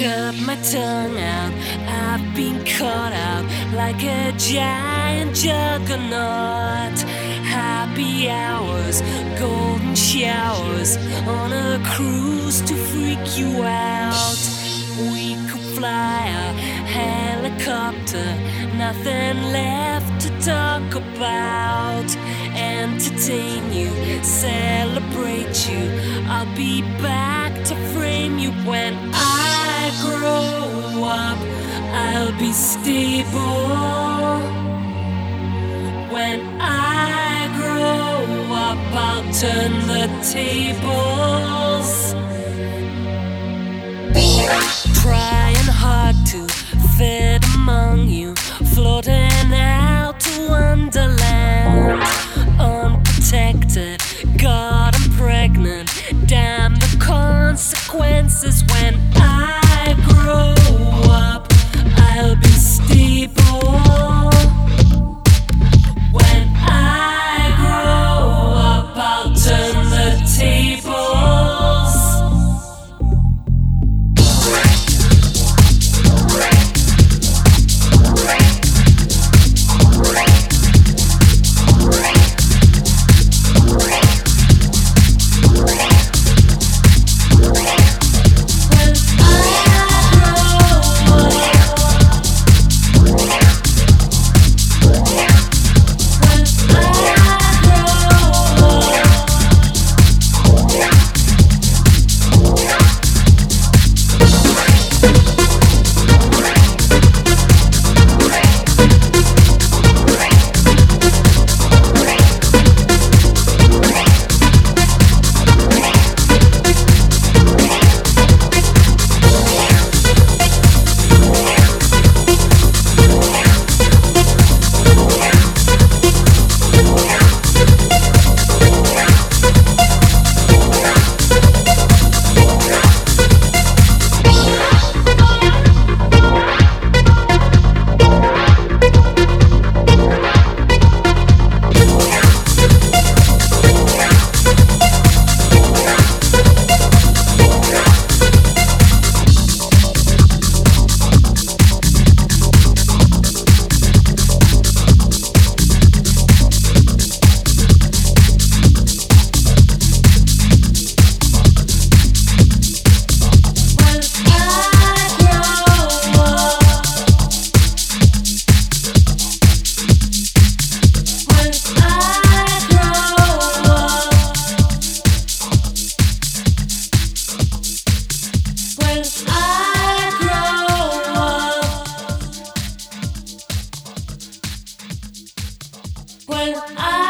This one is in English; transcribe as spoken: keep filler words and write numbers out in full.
cut my tongue out. I've been caught out like a giant juggernaut. Happy hours, golden showers, on a cruise to freak you out. We could fly a helicopter, nothing left to talk about. Entertain you, celebrate you, I'll be back to frame you. When I grow up, I'll be stable. When I grow up, I'll turn the tables. Trying hard to fit among you, floating out to Wonderland. Unprotected, God, I'm pregnant. Damn the consequences. When I grow up, I'll be stable. When I grow up, I'll turn the tables. When I